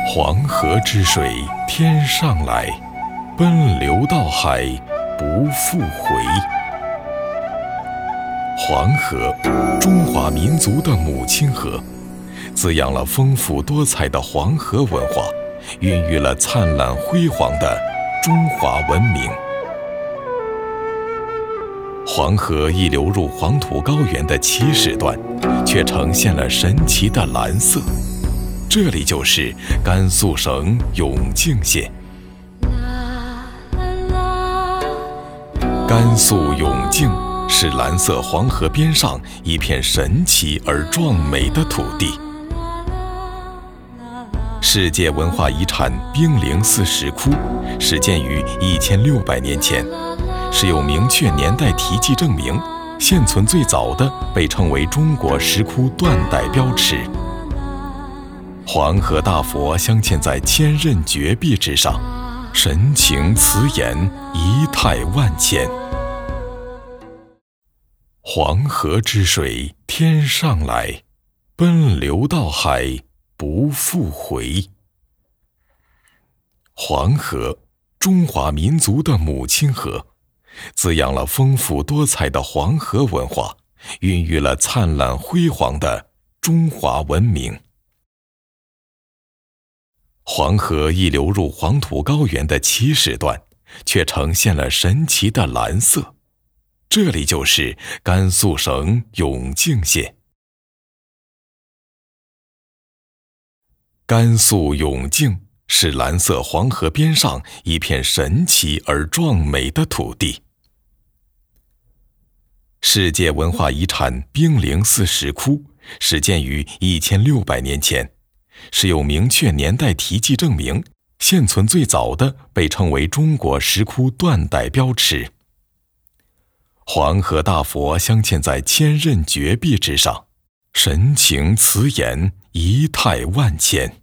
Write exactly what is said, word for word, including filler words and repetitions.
黄河之水天上来，奔流到海不复回。黄河，中华民族的母亲河，滋养了丰富多彩的黄河文化，孕育了灿烂辉煌的中华文明。黄河一流入黄土高原的起始段，却呈现了神奇的蓝色。这里就是甘肃省永靖县。甘肃永靖是蓝色黄河边上一片神奇而壮美的土地。世界文化遗产冰陵寺石窟始建于一千六百年前，是有明确年代题记证明，现存最早的被称为中国石窟断代标尺。黄河大佛镶嵌在千仞绝壁之上，神情慈颜，仪态万千。黄河之水天上来，奔流到海不复回。黄河，中华民族的母亲河，滋养了丰富多彩的黄河文化，孕育了灿烂辉煌的中华文明。黄河一流入黄土高原的起始段，却呈现了神奇的蓝色。这里就是甘肃省永靖县。甘肃永靖是蓝色黄河边上一片神奇而壮美的土地。世界文化遗产冰陵寺石窟始建于一千六百年前，是有明确年代题记证明，现存最早的被称为中国石窟断代标尺。黄河大佛镶嵌在千仞绝壁之上，神情慈颜，仪态万千。